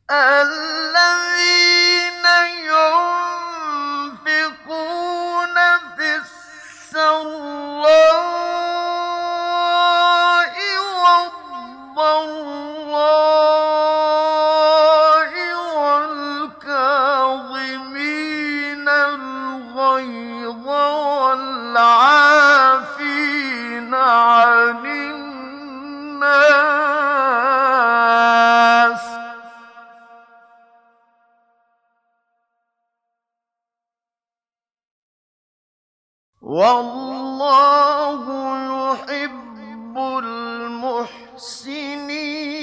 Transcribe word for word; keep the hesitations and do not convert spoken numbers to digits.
الذين ينفقون في السراء والضراء والكاظمين الغيظ والعافين عن الناس والله يحب المحسنين.